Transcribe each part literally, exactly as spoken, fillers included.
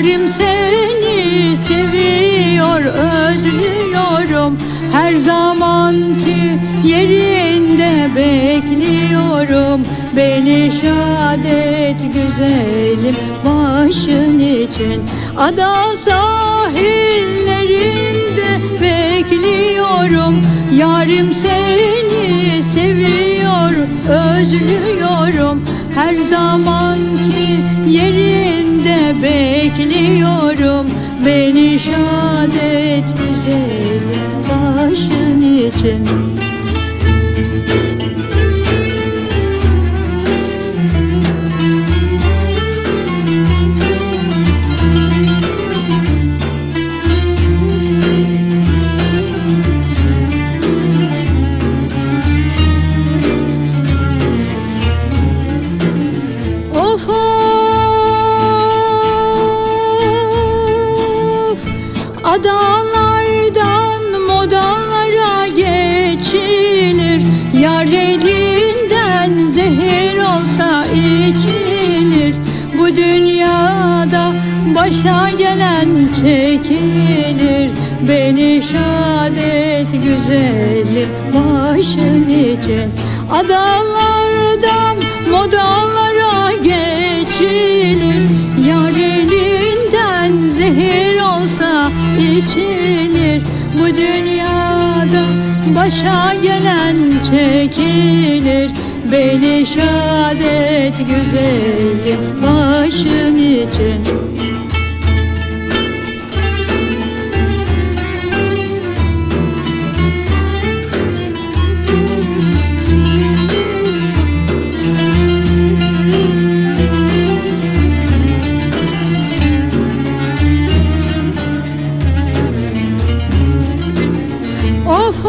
Yarim seni seviyor, özlüyorum. Her zamanki yerinde bekliyorum. Beni şad et güzelim başın için. Ada sahillerinde bekliyorum. Yarim seni seviyor, özlüyorum. Her zamanki yerinde bekliyorum. Beni şad et güzelim başın için. Of of, adalardan modalara geçilir. Yar elinden zehir olsa içilir. Bu dünyada başa gelen çekilir. Beni şad et güzelim başın için. Adalardan modalara geçilir. Yar elinden zehir olsa içilir. Bu dünyada başa gelen çekilir. Beni şad et güzelim başın için. Of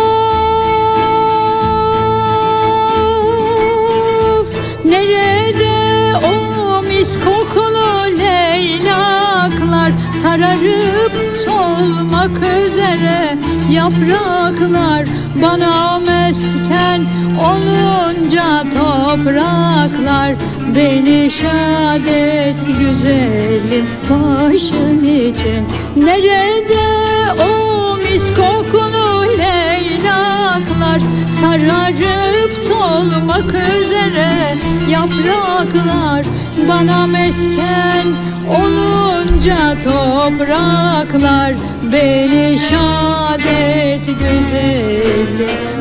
of, nerede o mis kokulu leylaklar? Sararıp solmak üzere yapraklar. Bana mesken olunca topraklar. Beni şad et güzelim başın için. Nerede o mis kokulu leylaklar? Sararıp solmak üzere yapraklar. Bana mesken olunca topraklar. Beni şad et güzelim